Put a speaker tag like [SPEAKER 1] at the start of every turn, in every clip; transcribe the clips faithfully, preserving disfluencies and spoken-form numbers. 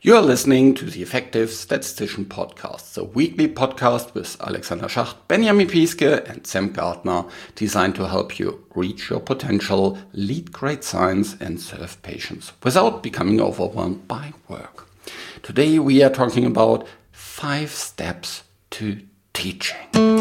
[SPEAKER 1] You are listening to the Effective Statistician Podcast, the weekly podcast with Alexander Schacht, Benjamin Piske, and Sam Gardner, designed to help you reach your potential, lead great science, and serve patients without becoming overwhelmed by work. Today we are talking about five steps to teaching.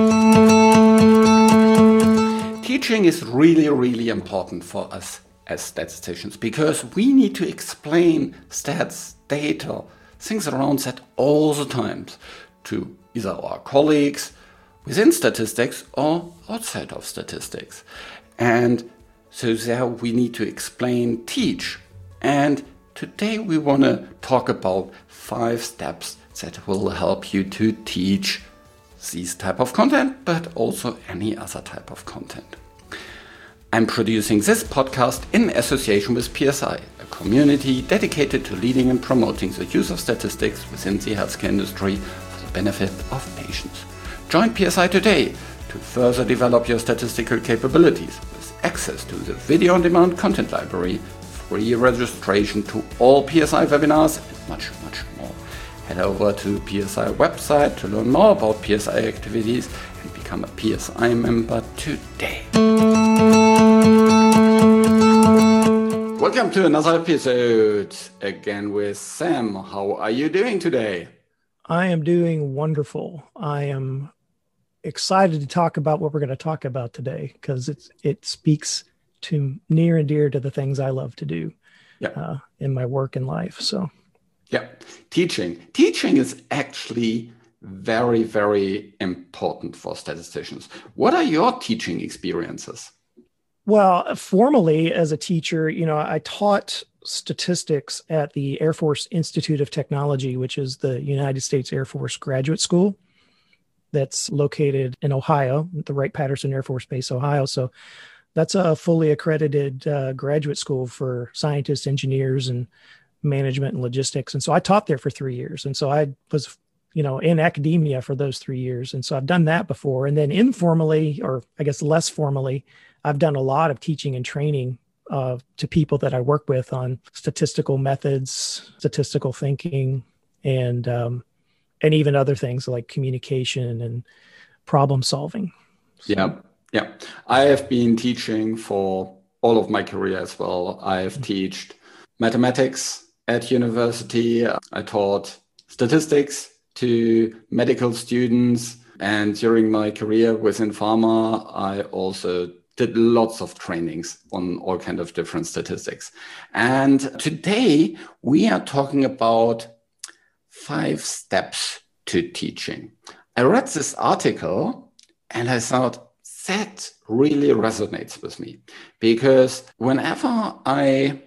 [SPEAKER 1] Teaching is really, really important for us as statisticians because we need to explain stats, data, things around that all the time to either our colleagues within statistics or outside of statistics. And so there we need to explain, teach. And today we want to talk about five steps that will help you to teach this type of content, but also any other type of content. I'm producing this podcast in association with P S I, a community dedicated to leading and promoting the use of statistics within the healthcare industry for the benefit of patients. Join P S I today to further develop your statistical capabilities with access to the video-on-demand content library, free registration to all P S I webinars, and much, much more. Head over to P S I website to learn more about P S I activities and become a P S I member today. Welcome to another episode, again with Sam. How are you doing today?
[SPEAKER 2] I am doing wonderful. I am excited to talk about what we're going to talk about today because it's it speaks to near and dear to the things I love to do yeah. uh, in my work and life. So,
[SPEAKER 1] yeah, teaching. Teaching is actually very, very important for statisticians. What are your teaching experiences?
[SPEAKER 2] Well, formally as a teacher, you know, I taught statistics at the Air Force Institute of Technology, which is the United States Air Force Graduate School that's located in Ohio, at the Wright-Patterson Air Force Base, Ohio. So that's a fully accredited uh, graduate school for scientists, engineers, and management and logistics. And so I taught there for three years. And so I was, you know, in academia for those three years. And so I've done that before. And then informally, or I guess less formally, I've done a lot of teaching and training uh, to people that I work with on statistical methods, statistical thinking, and um, and even other things like communication and problem solving.
[SPEAKER 1] So. Yeah, yeah. I have been teaching for all of my career as well. I've mm-hmm. taught mathematics at university. I taught statistics to medical students. And during my career within pharma, I also did lots of trainings on all kinds of different statistics. And today we are talking about five steps to teaching. I read this article and I thought that really resonates with me because whenever I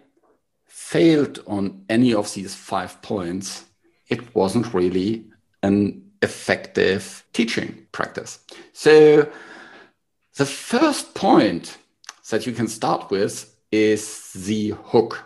[SPEAKER 1] failed on any of these five points, it wasn't really an effective teaching practice. So the first point that you can start with is the hook.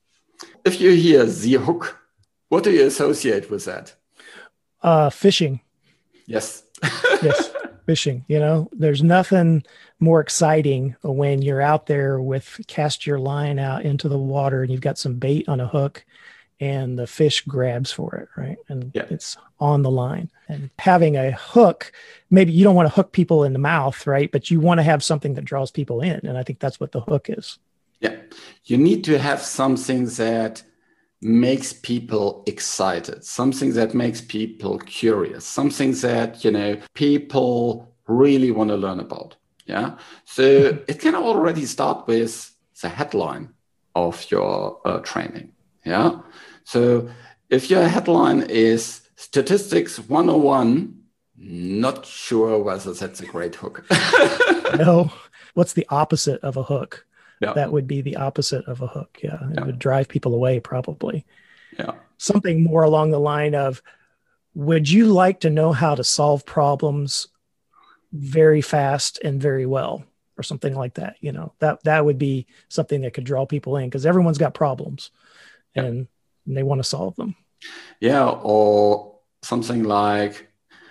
[SPEAKER 1] If you hear the hook, what do you associate with that?
[SPEAKER 2] Uh, fishing.
[SPEAKER 1] Yes.
[SPEAKER 2] Yes, fishing. You know, there's nothing more exciting when you're out there with cast your line out into the water and you've got some bait on a hook and the fish grabs for it, right? And yeah. It's on the line. And having a hook, maybe you don't want to hook people in the mouth, right? But you want to have something that draws people in. And I think that's what the hook is.
[SPEAKER 1] Yeah. You need to have something that makes people excited, something that makes people curious, something that, you know, people really want to learn about. Yeah. So it can already start with the headline of your uh, training. Yeah. So if your headline is Statistics one oh one, not sure whether that's a great hook.
[SPEAKER 2] No. What's the opposite of a hook?
[SPEAKER 1] Yeah.
[SPEAKER 2] That would be the opposite of a hook. Yeah. It
[SPEAKER 1] yeah.
[SPEAKER 2] would drive people away probably.
[SPEAKER 1] Yeah.
[SPEAKER 2] Something more along the line of, would you like to know how to solve problems very fast and very well? Or something like that. You know, that, that would be something that could draw people in because everyone's got problems. Yeah. And they want to solve them.
[SPEAKER 1] Yeah, or something like,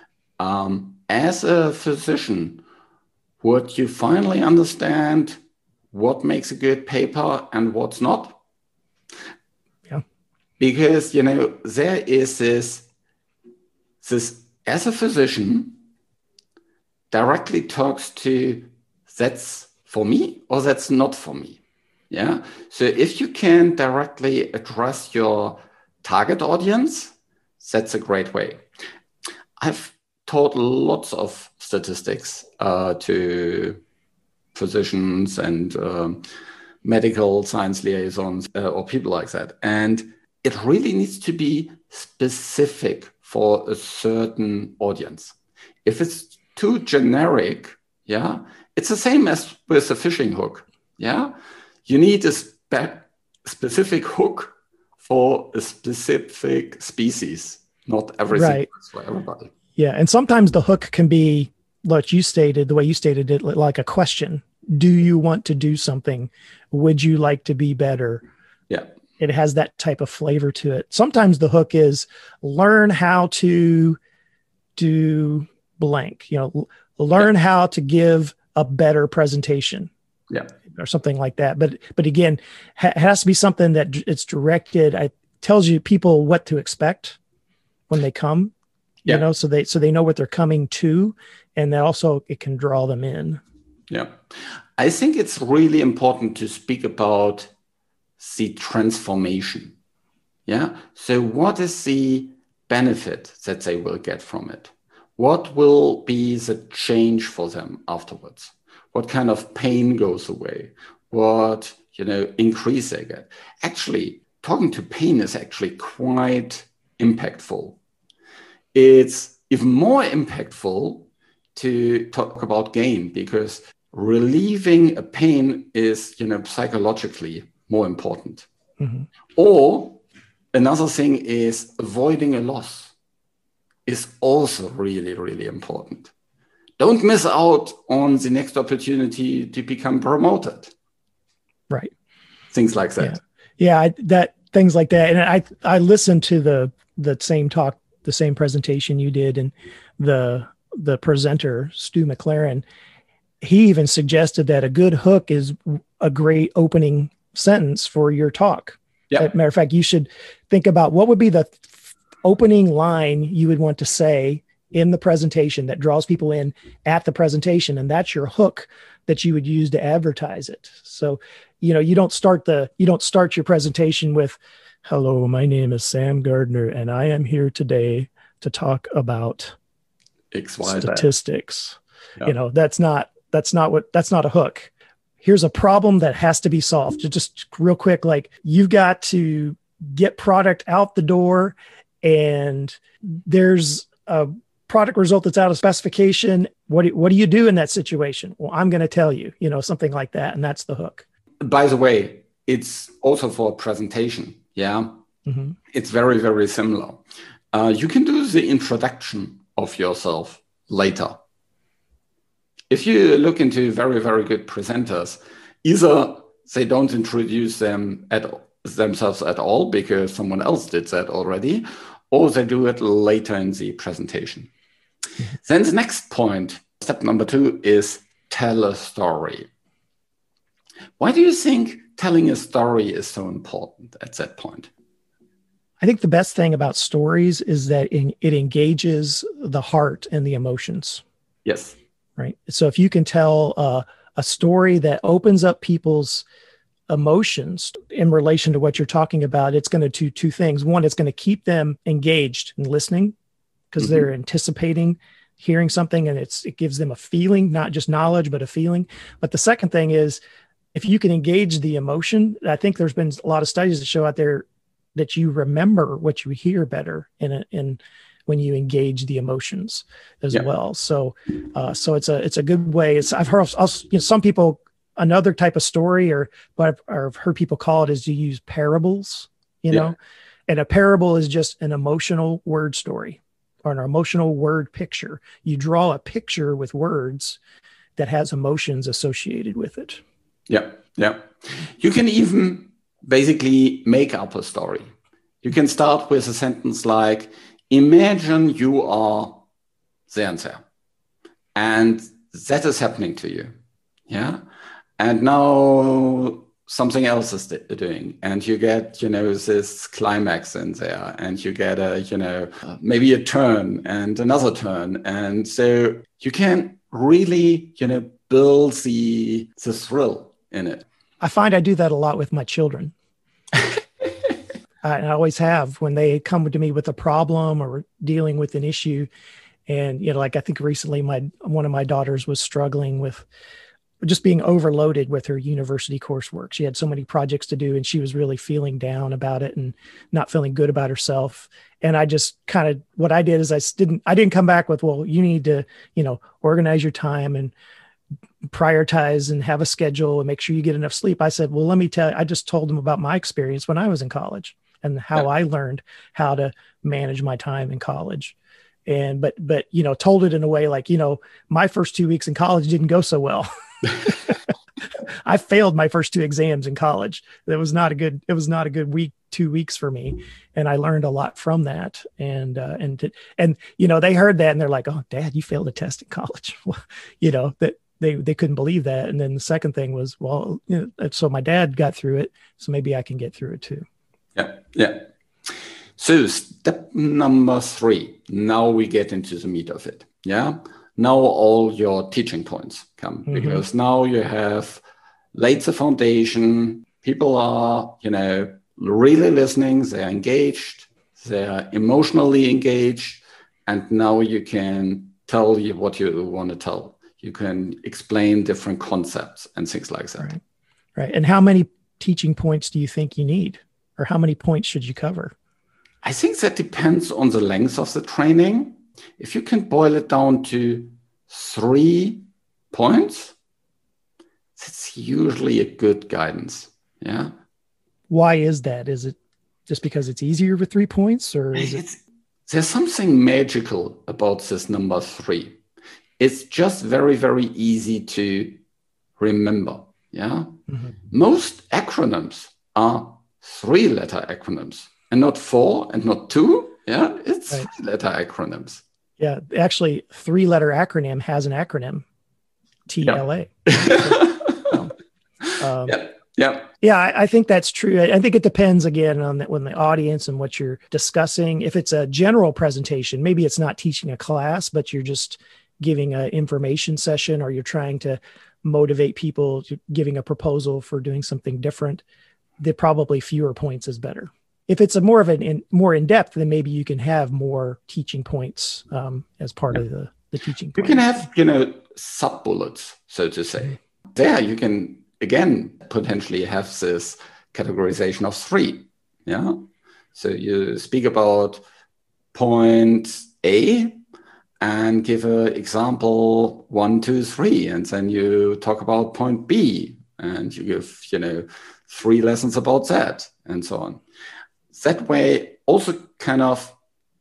[SPEAKER 1] um, as a physician, would you finally understand what makes a good paper and what's not?
[SPEAKER 2] Yeah.
[SPEAKER 1] because, you know, there is this, this as a physician directly talks to that's for me or that's not for me. Yeah. So if you can directly address your target audience, that's a great way. I've taught lots of statistics uh, to physicians and um, medical science liaisons uh, or people like that. And it really needs to be specific for a certain audience. If it's too generic, yeah, it's the same as with a fishing hook. Yeah, you need a spe- specific hook for a specific species, not everything
[SPEAKER 2] Right.
[SPEAKER 1] for everybody.
[SPEAKER 2] Yeah. And sometimes the hook can be, like you stated, the way you stated it, like a question. Do you want to do something? Would you like to be better?
[SPEAKER 1] Yeah.
[SPEAKER 2] It has that type of flavor to it. Sometimes the hook is learn how to do blank, you know, learn yeah. how to give a better presentation.
[SPEAKER 1] Yeah.
[SPEAKER 2] Or something like that. But, but again, ha- it has to be something that it's directed. It tells you people what to expect when they come, yeah. you know, so they, so they know what they're coming to, and that also it can draw them in.
[SPEAKER 1] Yeah. I think it's really important to speak about the transformation. Yeah. So what is the benefit that they will get from it? What will be the change for them afterwards? What kind of pain goes away? What, you know, increase they get? Actually, talking to pain is actually quite impactful. It's even more impactful to talk about gain, because relieving a pain is, you know, psychologically more important. Mm-hmm. Or another thing is avoiding a loss is also really, really important. Don't miss out on the next opportunity to become promoted.
[SPEAKER 2] Right.
[SPEAKER 1] Things like that.
[SPEAKER 2] Yeah, yeah I, that things like that. And I, I listened to the, the same talk, the same presentation you did, and the, the presenter, Stu McLaren, he even suggested that a good hook is a great opening sentence for your talk.
[SPEAKER 1] Yeah.
[SPEAKER 2] As a matter of fact, you should think about what would be the opening line you would want to say in the presentation that draws people in at the presentation. And that's your hook that you would use to advertise it. So, you know, you don't start the, you don't start your presentation with, hello, my name is Sam Gardner, and I am here today to talk about
[SPEAKER 1] X, Y,
[SPEAKER 2] statistics.
[SPEAKER 1] Yeah.
[SPEAKER 2] You know, that's not, that's not what, that's not a hook. Here's a problem that has to be solved. Just real quick, like you've got to get product out the door, and there's a product result that's out of specification. What do, what do you do in that situation? Well, I'm going to tell you, you know, something like that. And that's the hook.
[SPEAKER 1] By the way, it's also for a presentation. Yeah. Mm-hmm. It's very, very similar. Uh, you can do the introduction of yourself later. If you look into very, very good presenters, either they don't introduce them at themselves at all because someone else did that already, or they do it later in the presentation. Mm-hmm. Then the next point, step number two, is tell a story. Why do you think telling a story is so important at that point?
[SPEAKER 2] I think the best thing about stories is that it engages the heart and the emotions.
[SPEAKER 1] Yes.
[SPEAKER 2] Right. So if you can tell uh, a story that opens up people's emotions in relation to what you're talking about, it's going to do two things. One, it's going to keep them engaged and listening because mm-hmm. they're anticipating hearing something, and it's it gives them a feeling, not just knowledge, but a feeling. But the second thing is, if you can engage the emotion, I think there's been a lot of studies that show out there that you remember what you hear better in a, in when you engage the emotions as yeah. well. So, uh, so it's a it's a good way. It's I've heard I'll, you know, some people another type of story, or what I've, or I've heard people call it, is to use parables. You know, yeah. and a parable is just an emotional word story or an emotional word picture. You draw a picture with words that has emotions associated with it.
[SPEAKER 1] Yeah, yeah. You can even basically make up a story. You can start with a sentence like, imagine you are there and there, and that is happening to you. Yeah. And now something else is doing, and you get, you know, this climax in there, and you get a, you know, maybe a turn and another turn. And so you can really, you know, build the, the thrill in it.
[SPEAKER 2] I find I do that a lot with my children. I always have, when they come to me with a problem or dealing with an issue. And, you know, like I think recently my, one of my daughters was struggling with just being overloaded with her university coursework. She had so many projects to do, and she was really feeling down about it and not feeling good about herself. And I just kind of, what I did is I didn't, I didn't come back with, well, you need to, you know, organize your time and prioritize and have a schedule and make sure you get enough sleep. I said, well, let me tell you, I just told them about my experience when I was in college and how I learned how to manage my time in college. And, but, but, you know, told it in a way like, you know, my first two weeks in college didn't go so well. I failed my first two exams in college. That was not a good, it was not a good week, two weeks for me. And I learned a lot from that. And, uh, and, to, and, you know, they heard that and they're like, oh, Dad, you failed a test in college. You know, that they, they couldn't believe that. And then the second thing was, well, you know, so my dad got through it. So maybe I can get through it too.
[SPEAKER 1] Yeah. Yeah. So step number three, now we get into the meat of it. Yeah. Now all your teaching points come, mm-hmm. because now you have laid the foundation. People are, you know, really listening. They're engaged. They're emotionally engaged. And now you can tell you what you want to tell. You can explain different concepts and things like that.
[SPEAKER 2] Right. Right. And how many teaching points do you think you need? Or how many points should you cover?
[SPEAKER 1] I think that depends on the length of the training. If you can boil it down to three points, that's usually a good guidance. Yeah.
[SPEAKER 2] Why is that? Is it just because it's easier with three points, or is
[SPEAKER 1] it's,
[SPEAKER 2] it?
[SPEAKER 1] There's something magical about this number three. It's just very, very easy to remember. Yeah. Mm-hmm. Most acronyms are three-letter acronyms. And not four and not two. Yeah, it's right. Three-letter acronyms.
[SPEAKER 2] Yeah, actually, three-letter acronym has an acronym, T L A.
[SPEAKER 1] Yeah. um, yeah, yeah.
[SPEAKER 2] Yeah, I, I think that's true. I, I think it depends, again, on the, on the audience and what you're discussing. If it's a general presentation, maybe it's not teaching a class, but you're just giving an information session, or you're trying to motivate people, giving a proposal for doing something different, then probably fewer points is better. If it's a more of an in, more in depth, then maybe you can have more teaching points um, as part yeah. of the, the teaching.
[SPEAKER 1] You
[SPEAKER 2] points.
[SPEAKER 1] can have, you know, sub bullets, so to say. Mm-hmm. There you can again potentially have this categorization of three. Yeah. So you speak about point A and give an example one, two, three, and then you talk about point B and you give, you know, three lessons about that and so on. That way, also kind of,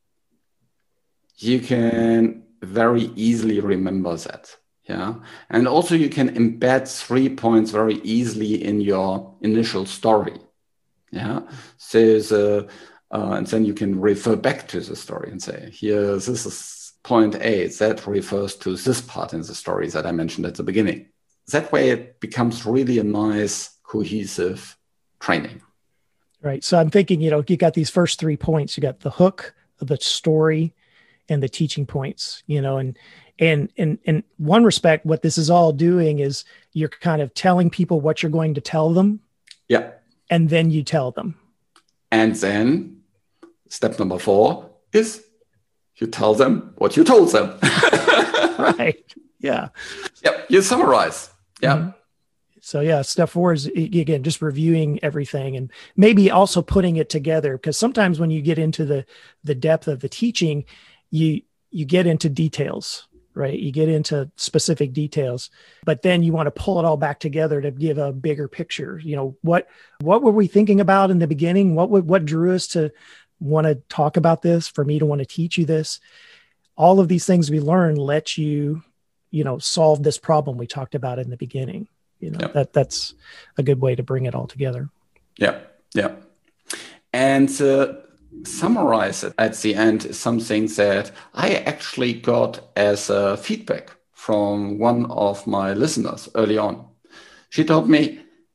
[SPEAKER 1] you can very easily remember that, yeah? And also you can embed three points very easily in your initial story, yeah? So, the, uh, and then you can refer back to the story and say, here, this is point A, that refers to this part in the story that I mentioned at the beginning. That way it becomes really a nice, cohesive training.
[SPEAKER 2] Right. So I'm thinking, you know, you got these first three points, you got the hook, the story, and the teaching points, you know, and, and, and in one respect, what this is all doing is you're kind of telling people what you're going to tell them.
[SPEAKER 1] Yeah.
[SPEAKER 2] And then you tell them.
[SPEAKER 1] And then step number four is you tell them what you told them.
[SPEAKER 2] Right. Yeah.
[SPEAKER 1] Yep. You summarize. Yeah. Mm-hmm.
[SPEAKER 2] So yeah, step four is, again, just reviewing everything and maybe also putting it together, because sometimes when you get into the the depth of the teaching, you you get into details, right? You get into specific details, but then you want to pull it all back together to give a bigger picture. You know, what what were we thinking about in the beginning? What would what drew us to want to talk about this, for me to want to teach you this? All of these things we learn let you, you know, solve this problem we talked about in the beginning. You know, yeah. that that's a good way to bring it all together.
[SPEAKER 1] Yeah, yeah. And uh, summarize it at the end is something that I actually got as a feedback from one of my listeners early on. She told me,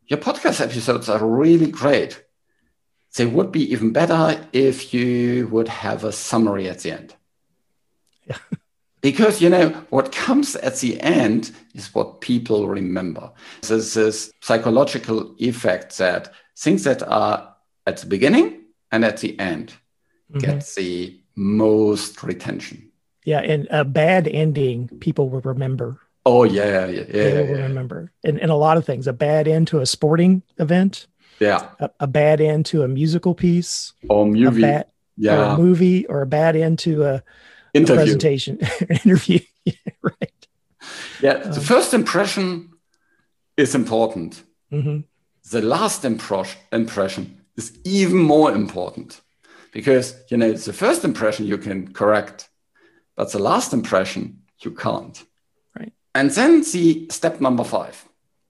[SPEAKER 1] your podcast episodes are really great. They would be even better if you would have a summary at the end.
[SPEAKER 2] Yeah.
[SPEAKER 1] Because, you know, what comes at the end is what people remember. There's this psychological effect that things that are at the beginning and at the end mm-hmm. get the most retention.
[SPEAKER 2] Yeah, and a bad ending, people will remember.
[SPEAKER 1] Oh, yeah, yeah, yeah.
[SPEAKER 2] They will
[SPEAKER 1] yeah.
[SPEAKER 2] remember. And, and a lot of things, a bad end to a sporting event.
[SPEAKER 1] Yeah.
[SPEAKER 2] A, a bad end to a musical piece.
[SPEAKER 1] Or movie.
[SPEAKER 2] A bad,
[SPEAKER 1] yeah.
[SPEAKER 2] Or a movie, or a bad end to a,
[SPEAKER 1] interview.
[SPEAKER 2] a presentation. Interview. Yeah, right.
[SPEAKER 1] Yeah, the um, first impression is important.
[SPEAKER 2] Mm-hmm.
[SPEAKER 1] The last impro- impression is even more important. Because, you know, it's the first impression you can correct, but the last impression you can't.
[SPEAKER 2] Right.
[SPEAKER 1] And then the step number five,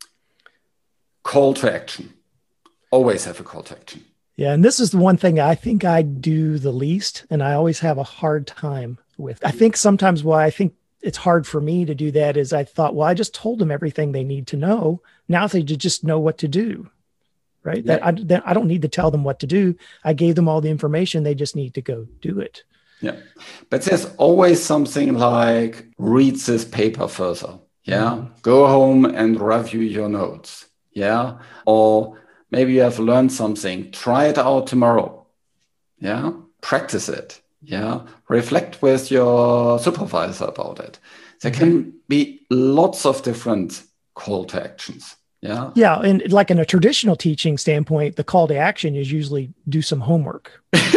[SPEAKER 1] call to action. Always have a call to action.
[SPEAKER 2] Yeah, and this is the one thing I think I do the least, and I always have a hard time with. I think sometimes why I think it's hard for me to do that is I thought, well, I just told them everything they need to know. Now they just know what to do. Right. Yeah. That I, that I don't need to tell them what to do. I gave them all the information. They just need to go do it.
[SPEAKER 1] Yeah. But there's always something like read this paper further. Yeah. Mm-hmm. Go home and review your notes. Yeah. Or maybe you have learned something. Try it out tomorrow. Yeah. Practice it. Yeah. Reflect with your supervisor about it. There mm-hmm. can be lots of different call to actions. Yeah.
[SPEAKER 2] Yeah. And like in a traditional teaching standpoint, the call to action is usually do some homework.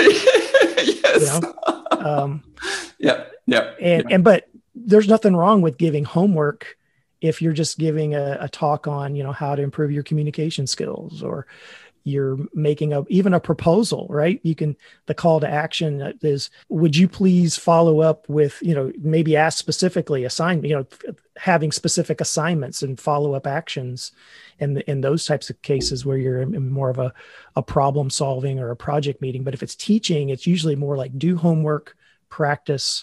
[SPEAKER 1] Yes.
[SPEAKER 2] You know? um,
[SPEAKER 1] yeah. Yeah.
[SPEAKER 2] And,
[SPEAKER 1] yeah.
[SPEAKER 2] and, but there's nothing wrong with giving homework if you're just giving a, a talk on, you know, how to improve your communication skills, or you're making a, even a proposal, right? You can, the call to action is, would you please follow up with, you know, maybe ask specifically assign, you know, having specific assignments and follow up actions in, in those types of cases where you're in more of a, a problem solving or a project meeting. But if it's teaching, it's usually more like do homework, practice,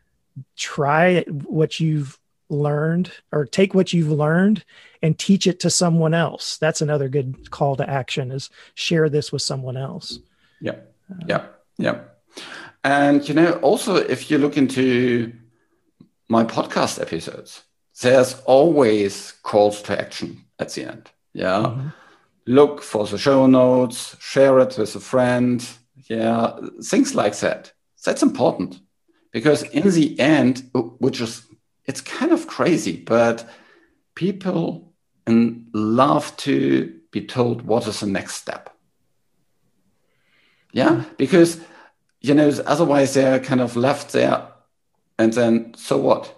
[SPEAKER 2] try what you've learned, or take what you've learned and teach it to someone else. That's another good call to action, is share this with someone else.
[SPEAKER 1] Yeah. Yeah. Yeah. And, you know, also if you look into my podcast episodes, there's always calls to action at the end. Yeah. Mm-hmm. Look for the show notes, share it with a friend. Yeah. Things like that. That's important, because in the end, which is, it's kind of crazy, but people love to be told what is the next step. Yeah, mm-hmm. Because, you know, otherwise they're kind of left there and then, so what?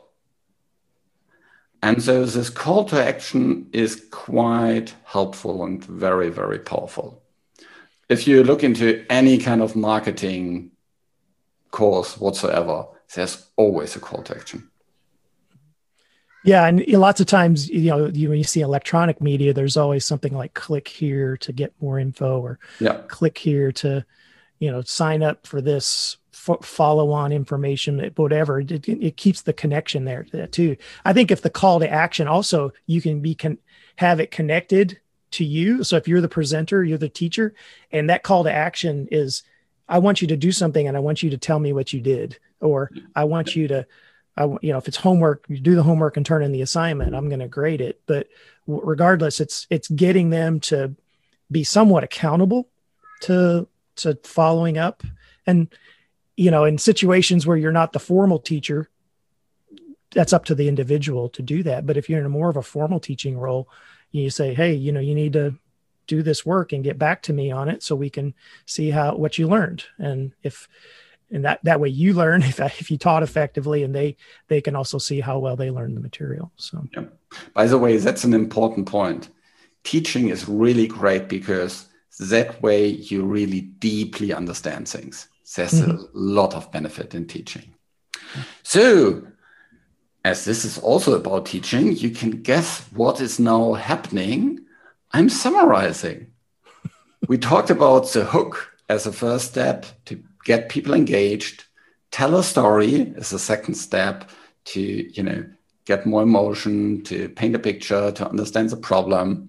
[SPEAKER 1] And so this call to action is quite helpful and very, very powerful. If you look into any kind of marketing course whatsoever, there's always a call to action.
[SPEAKER 2] Yeah, and lots of times, you know, you, when you see electronic media, there's always something like click here to get more info, or
[SPEAKER 1] yeah.
[SPEAKER 2] click here to, you know, sign up for this f- follow-on information, whatever. It, it keeps the connection there too. I think if the call to action also, you can be con- have it connected to you. So if you're the presenter, you're the teacher, and that call to action is, I want you to do something and I want you to tell me what you did, or I want you to, I, you know, if it's homework, you do the homework and turn in the assignment, I'm going to grade it. But regardless, it's, it's getting them to be somewhat accountable to, to following up. And, you know, in situations where you're not the formal teacher, that's up to the individual to do that. But if you're in a more of a formal teaching role, you say, hey, you know, you need to do this work and get back to me on it so we can see how, what you learned. And if, And that, that way you learn if, if you taught effectively, and they, they can also see how well they learned the material. So,
[SPEAKER 1] yeah. By the way, that's an important point. Teaching is really great because that way you really deeply understand things. There's mm-hmm. a lot of benefit in teaching. So, as this is also about teaching, you can guess what is now happening. I'm summarizing. We talked about the hook as a first step to get people engaged. Tell a story as a second step to, you know, get more emotion, to paint a picture, to understand the problem.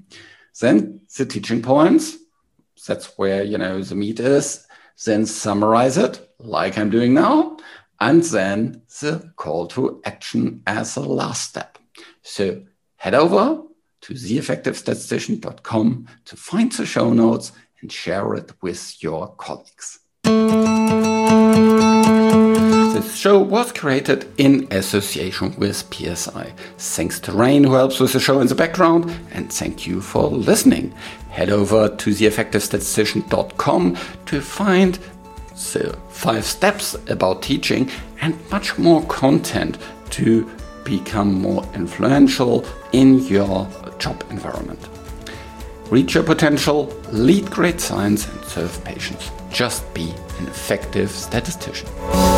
[SPEAKER 1] Then the teaching points, that's where, you know, the meat is. Then summarize it like I'm doing now. And then the call to action as a last step. So head over to the effective statistician dot com to find the show notes and share it with your colleagues. This show was created in association with P S I. Thanks to Rain, who helps with the show in the background, and thank you for listening. Head over to the effective statistician dot com to find the five steps about teaching and much more content to become more influential in your job environment. Reach your potential, lead great science, and serve patients. Just be an effective statistician.